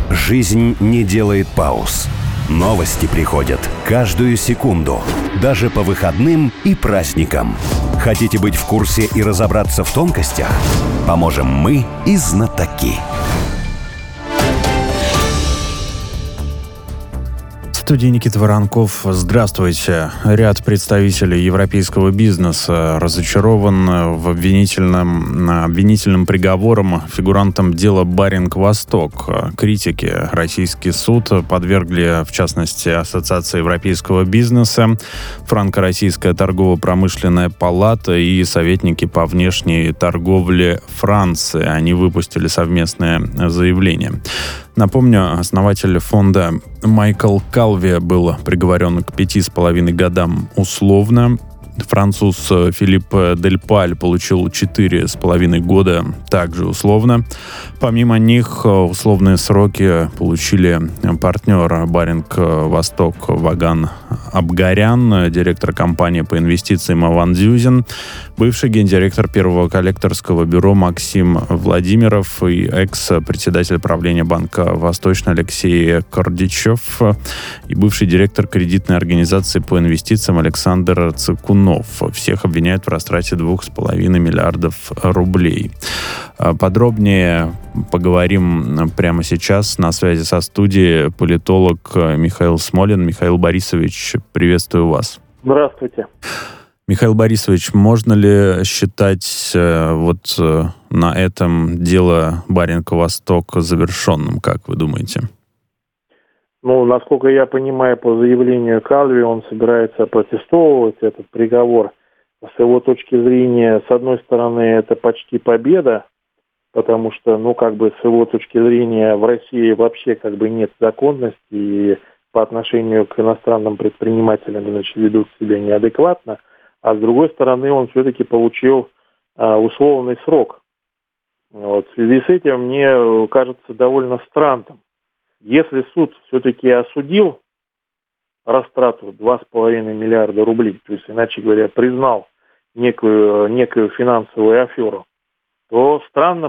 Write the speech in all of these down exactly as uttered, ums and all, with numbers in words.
Жизнь не делает пауз. Новости приходят каждую секунду, даже по выходным и праздникам. Хотите быть в курсе и разобраться в тонкостях? Поможем мы и знатоки. В студии Никита Воронков. Здравствуйте. Ряд представителей европейского бизнеса разочарован в обвинительном, обвинительным приговором фигурантам дела «Баринг-Восток». Критики российский суд подвергли, в частности, Ассоциация европейского бизнеса, Франко-Российская торгово-промышленная палата и советники по внешней торговле Франции. Они выпустили совместное заявление. Напомню, основатель фонда Майкл Калви был приговорен к пяти с половиной годам условно. Француз Филипп Дель Паль получил четыре с половиной года также условно. Помимо них условные сроки получили партнер Баринг-Восток Ваган Абгарян, директор компании по инвестициям Иван Дзюзин, бывший гендиректор первого коллекторского бюро Максим Владимиров и экс-председатель правления Банка Восточный Алексей Кордичев и бывший директор кредитной организации по инвестициям Александр Цикунов. Всех обвиняют в растрате двух с половиной миллиардов рублей. Подробнее поговорим прямо сейчас. На связи со студией политолог Михаил Смолин. Михаил Борисович, приветствую вас. Здравствуйте. Михаил Борисович, можно ли считать вот на этом дело Баринг-Восток завершенным, как вы думаете? Ну, насколько я понимаю, по заявлению Калви, он собирается протестовывать этот приговор. С его точки зрения, с одной стороны, это почти победа, потому что, ну, как бы, с его точки зрения, в России вообще, как бы, нет законности, и по отношению к иностранным предпринимателям, значит, ведут себя неадекватно, а с другой стороны, он все-таки получил а, условный срок. Вот. В связи с этим мне кажется довольно странным. Если суд все-таки осудил растрату два с половиной миллиарда рублей, то есть, иначе говоря, признал некую, некую финансовую аферу, то странно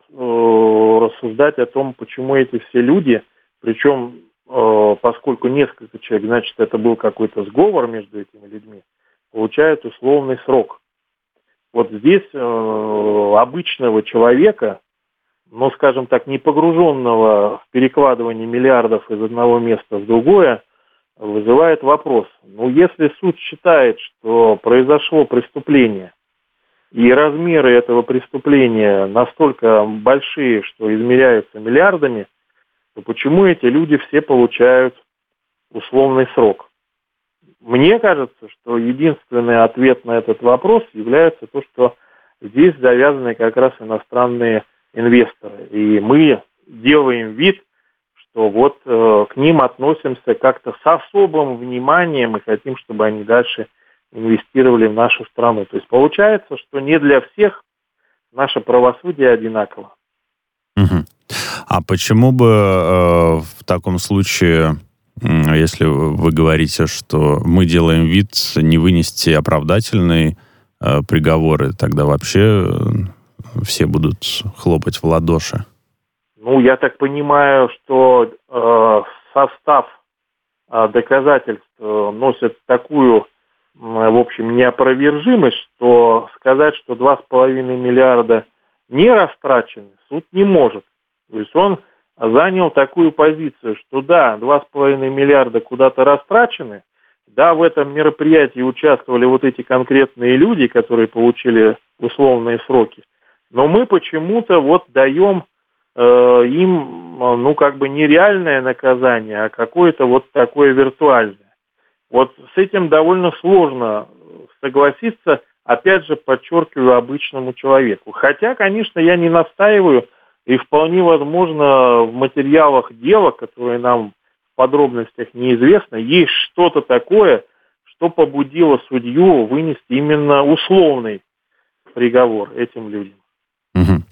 э, рассуждать о том, почему эти все люди, причем э, поскольку несколько человек, значит, это был какой-то сговор между этими людьми, получают условный срок. Вот здесь э, обычного человека, но, скажем так, не погруженного в перекладывание миллиардов из одного места в другое, вызывает вопрос. Ну, если суд считает, что произошло преступление, и размеры этого преступления настолько большие, что измеряются миллиардами, то почему эти люди все получают условный срок? Мне кажется, что единственный ответ на этот вопрос является то, что здесь завязаны как раз иностранные инвесторы. И мы делаем вид, что вот э, к ним относимся как-то с особым вниманием и хотим, чтобы они дальше инвестировали в нашу страну. То есть получается, что не для всех наше правосудие одинаково. Угу. А почему бы э, в таком случае, э, если вы говорите, что мы делаем вид, не вынести оправдательные э, приговоры, тогда вообще... Э, все будут хлопать в ладоши? Ну, я так понимаю, что э, состав э, доказательств э, носит такую, э, в общем, неопровержимость, что сказать, что два с половиной миллиарда не растрачены, суд не может. То есть он занял такую позицию, что да, два с половиной миллиарда куда-то растрачены, да, в этом мероприятии участвовали вот эти конкретные люди, которые получили условные сроки, но мы почему-то вот даем э, им, ну, как бы не реальное наказание, а какое-то вот такое виртуальное. Вот с этим довольно сложно согласиться, опять же, подчеркиваю, обычному человеку. Хотя, конечно, я не настаиваю, и вполне возможно в материалах дела, которые нам в подробностях неизвестно, есть что-то такое, что побудило судью вынести именно условный приговор этим людям. Угу.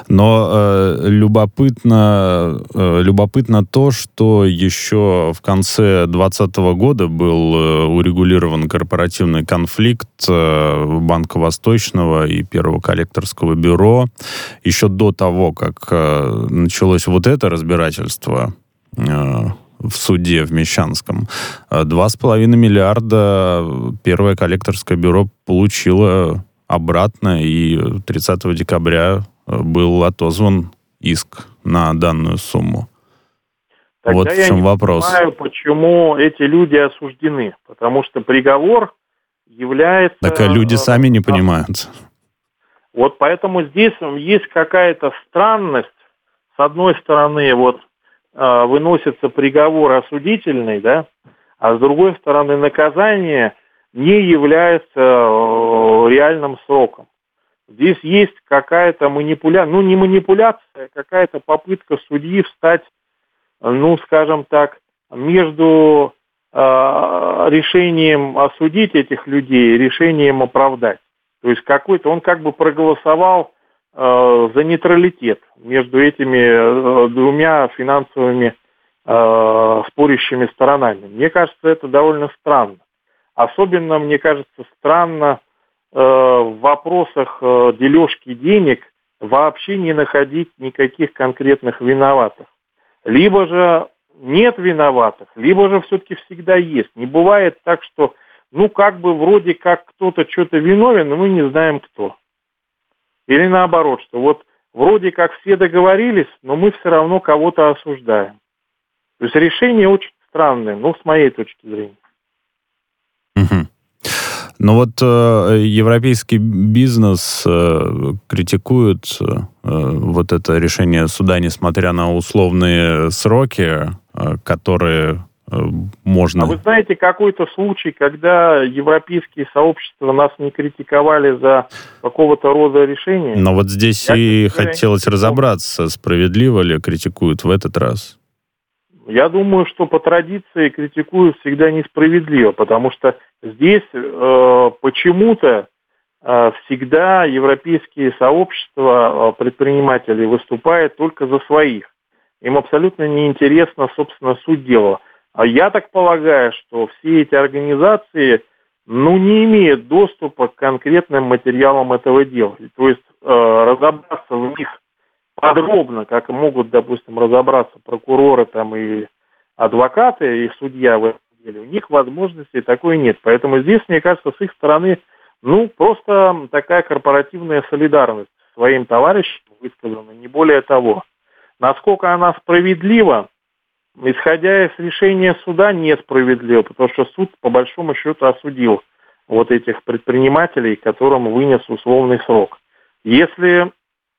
Но э, любопытно, э, любопытно то, что еще в конце двадцатого года был э, урегулирован корпоративный конфликт э, Банка Восточного и Первого коллекторского бюро. Еще до того, как э, началось вот это разбирательство э, в суде в Мещанском, два с половиной миллиарда Первое коллекторское бюро получило обратно, и тридцатого декабря был отозван иск на данную сумму. Тогда вот в чем я не вопрос. понимаю, почему эти люди осуждены. Потому что приговор является... Так а люди сами не понимают. Вот поэтому здесь есть какая-то странность. С одной стороны, вот выносится приговор осудительный, да, а с другой стороны наказание не является реальным сроком. Здесь есть какая-то манипуляция, ну не манипуляция, а какая-то попытка судьи встать, ну скажем так, между э, решением осудить этих людей и решением оправдать. То есть какой-то, он как бы проголосовал э, за нейтралитет между этими э, двумя финансовыми э, спорящими сторонами. Мне кажется, это довольно странно. Особенно, мне кажется, странно э, в вопросах э, дележки денег вообще не находить никаких конкретных виноватых. Либо же нет виноватых, либо же все-таки всегда есть. Не бывает так, что, ну, как бы вроде как кто-то что-то виновен, но мы не знаем кто. Или наоборот, что вот вроде как все договорились, но мы все равно кого-то осуждаем. То есть решение очень странное, ну, с моей точки зрения. Угу. Ну вот э, европейский бизнес э, критикует э, вот это решение суда, несмотря на условные сроки, э, которые э, можно... А вы знаете какой-то случай, когда европейские сообщества нас не критиковали за какого-то рода решения? Но вот здесь Я, и я хотелось разобраться, справедливо ли критикуют в этот раз. Я думаю, что по традиции критикуют всегда несправедливо, потому что здесь э, почему-то э, всегда европейские сообщества э, предпринимателей выступают только за своих. Им абсолютно неинтересна, собственно, суть дела. А я так полагаю, что все эти организации, ну, не имеют доступа к конкретным материалам этого дела. То есть э, разобраться в них подробно, как могут, допустим, разобраться прокуроры там и адвокаты, и судья в этом деле, у них возможности такой нет. Поэтому здесь, мне кажется, с их стороны, ну, просто такая корпоративная солидарность своим товарищам высказана, не более того. Насколько она справедлива, исходя из решения суда, несправедлива, потому что суд, по большому счету, осудил вот этих предпринимателей, которым вынес условный срок. Если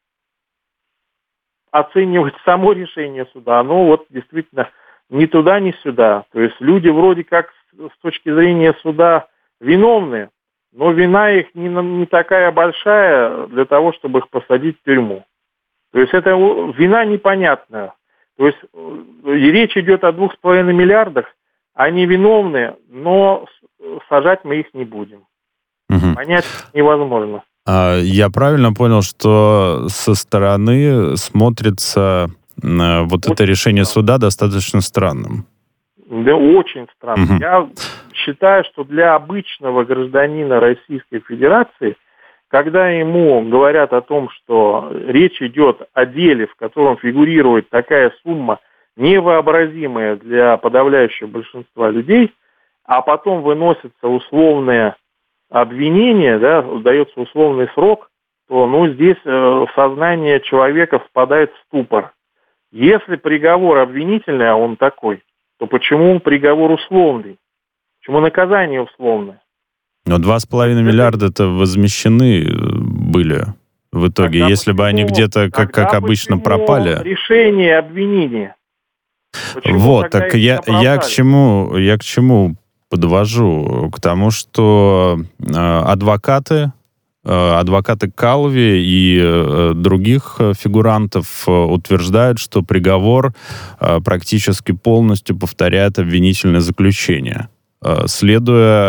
оценивать само решение суда, оно вот действительно ни туда, ни сюда. То есть люди вроде как с точки зрения суда виновны, но вина их не, не такая большая для того, чтобы их посадить в тюрьму. То есть это вина непонятная. То есть речь идет о двух с половиной миллиардах, они виновны, но сажать мы их не будем. Угу. Понять невозможно. Я правильно понял, что со стороны смотрится вот очень это решение странно. Суда достаточно странным? Да, очень странно. Угу. Я считаю, что для обычного гражданина Российской Федерации, когда ему говорят о том, что речь идет о деле, в котором фигурирует такая сумма, невообразимая для подавляющего большинства людей, а потом выносится условное обвинение, да, дается условный срок, то ну, здесь э, сознание человека впадает в ступор. Если приговор обвинительный, а он такой, то почему приговор условный? Почему наказание условное? Но два с половиной миллиарда-то возмещены были в итоге, тогда если почему, бы они где-то, как, как обычно, пропали. Решение обвинения. Почему вот, так я, я, к чему, я к чему подвожу? К тому, что э, адвокаты, э, адвокаты Калви и э, других фигурантов э, утверждают, что приговор э, практически полностью повторяет обвинительное заключение, э, следуя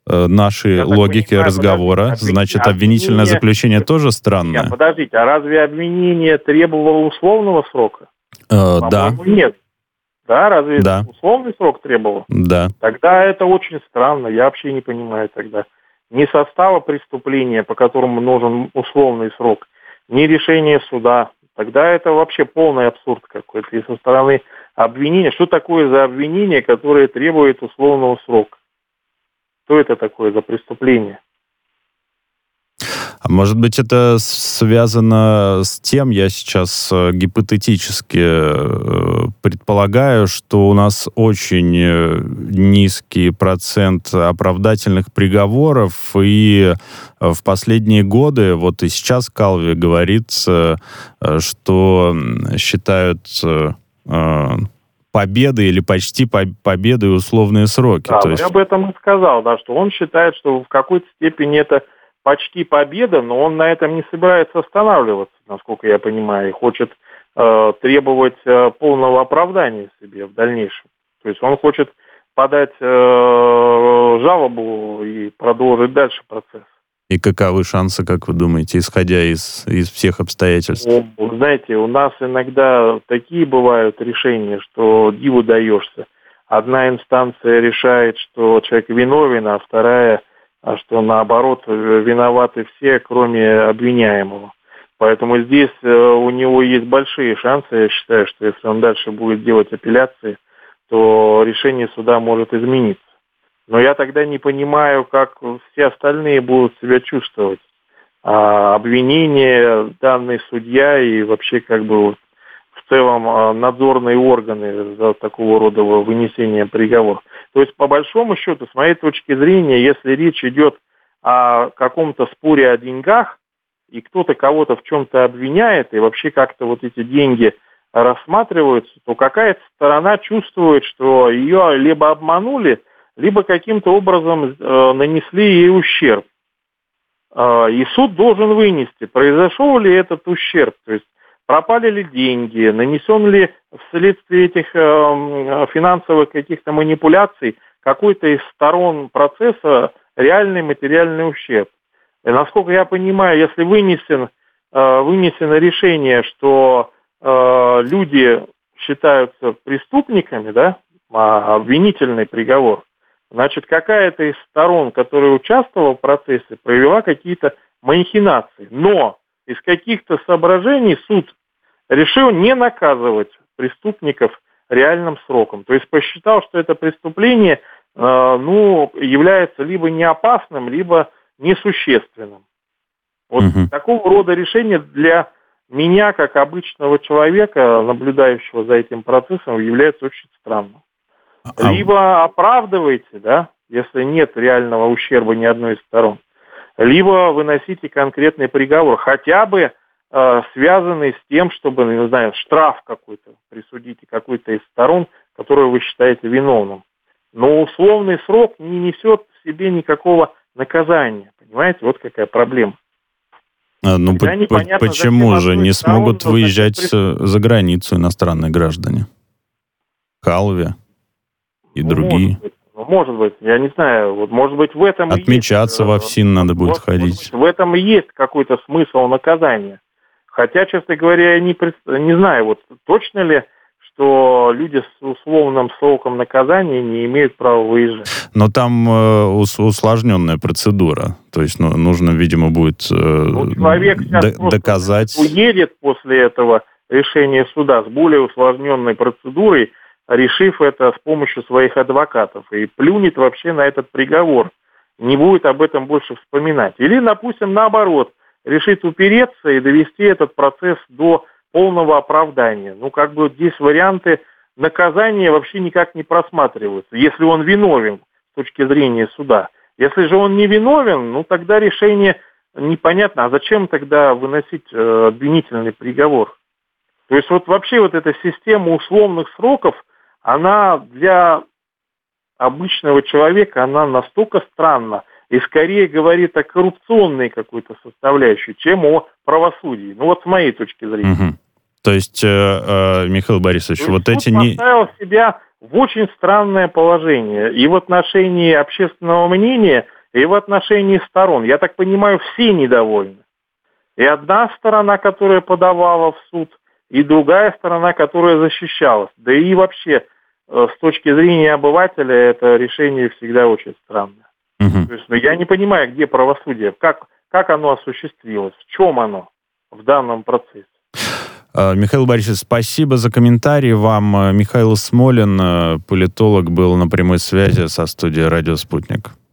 нашей логики понимаю, разговора, подождите, значит, обвинительное обвинение... заключение тоже странное. Нет, подождите, а разве обвинение требовало условного срока? Э, да. Нет. Да, разве да. условный срок требовал? Да. Тогда это очень странно, я вообще не понимаю тогда. Ни состава преступления, по которому нужен условный срок, ни решения суда. Тогда это вообще полный абсурд какой-то. И со стороны обвинения, что такое за обвинение, которое требует условного срока? Что это такое за преступление? А может быть, это связано с тем, я сейчас гипотетически предполагаю, что у нас очень низкий процент оправдательных приговоров, и в последние годы, вот и сейчас Калви говорит, что считают победы или почти победы условные сроки. Да, То есть... я об этом и сказал, да, что он считает, что в какой-то степени это почти победа, но он на этом не собирается останавливаться, насколько я понимаю, и хочет э, требовать э, полного оправдания себе в дальнейшем. То есть он хочет подать э, жалобу и продолжить дальше процесс. И каковы шансы, как вы думаете, исходя из, из всех обстоятельств? Ну, знаете, у нас иногда такие бывают решения, что диву даешься. Одна инстанция решает, что человек виновен, а вторая, что наоборот виноваты все, кроме обвиняемого. Поэтому здесь у него есть большие шансы, я считаю, что если он дальше будет делать апелляции, то решение суда может измениться. Но я тогда не понимаю, как все остальные будут себя чувствовать. А обвинение, данный судья и вообще как бы вот в целом надзорные органы за такого рода вынесение приговора. То есть по большому счету, с моей точки зрения, если речь идет о каком-то споре о деньгах, и кто-то кого-то в чем-то обвиняет, и вообще как-то вот эти деньги рассматриваются, то какая-то сторона чувствует, что ее либо обманули, либо каким-то образом э, нанесли ей ущерб. Э, и суд должен вынести, произошел ли этот ущерб, то есть пропали ли деньги, нанесен ли вследствие этих э, финансовых каких-то манипуляций какой-то из сторон процесса реальный материальный ущерб. И, насколько я понимаю, если вынесен, э, вынесено решение, что э, люди считаются преступниками, да, обвинительный приговор, значит, какая-то из сторон, которая участвовала в процессе, провела какие-то махинации. Но из каких-то соображений суд решил не наказывать преступников реальным сроком. То есть посчитал, что это преступление э, ну, является либо неопасным, либо несущественным. Вот угу. Такого рода решение для меня, как обычного человека, наблюдающего за этим процессом, является очень странным. А... Либо оправдываете, да, если нет реального ущерба ни одной из сторон, либо выносите конкретный приговор, хотя бы э, связанный с тем, чтобы, не знаю, штраф какой-то присудите какой-то из сторон, которую вы считаете виновным. Но условный срок не несет в себе никакого наказания. Понимаете, вот какая проблема. А, ну по- по- почему же не смогут сторон, выезжать значит, за границу иностранные граждане? Калви и ну, другие. Может быть, ну, может быть, я не знаю. Вот, может быть, в этом отмечаться есть, во ФСИН надо будет может, ходить. Может быть, в этом и есть какой-то смысл наказания. Хотя, честно говоря, я не, не знаю, вот точно ли, что люди с условным сроком наказания не имеют права выезжать. Но там э, усложненная процедура. То есть ну, нужно, видимо, будет э, ну, человек сейчас д- доказать... уедет после этого решения суда с более усложненной процедурой, решив это с помощью своих адвокатов, и плюнет вообще на этот приговор. Не будет об этом больше вспоминать. Или, допустим, наоборот, решит упереться и довести этот процесс до полного оправдания. Ну, как бы здесь варианты наказания вообще никак не просматриваются, если он виновен с точки зрения суда. Если же он не виновен, ну, тогда решение непонятно. А зачем тогда выносить э, обвинительный приговор? То есть вот вообще вот эта система условных сроков, она для обычного человека, она настолько странна и скорее говорит о коррупционной какой-то составляющей, чем о правосудии. Ну вот с моей точки зрения. Угу. То есть, э, э, Михаил Борисович, То вот эти... суд поставил не... себя в очень странное положение. И в отношении общественного мнения, и в отношении сторон. Я так понимаю, все недовольны. И одна сторона, которая подавала в суд, и другая сторона, которая защищалась. Да и вообще, с точки зрения обывателя, это решение всегда очень странное. Угу. То есть, ну, я не понимаю, где правосудие, как, как оно осуществилось, в чем оно в данном процессе. Михаил Борисович, спасибо за комментарий вам. Михаил Смолин, политолог, был на прямой связи со студией «Радио Спутник».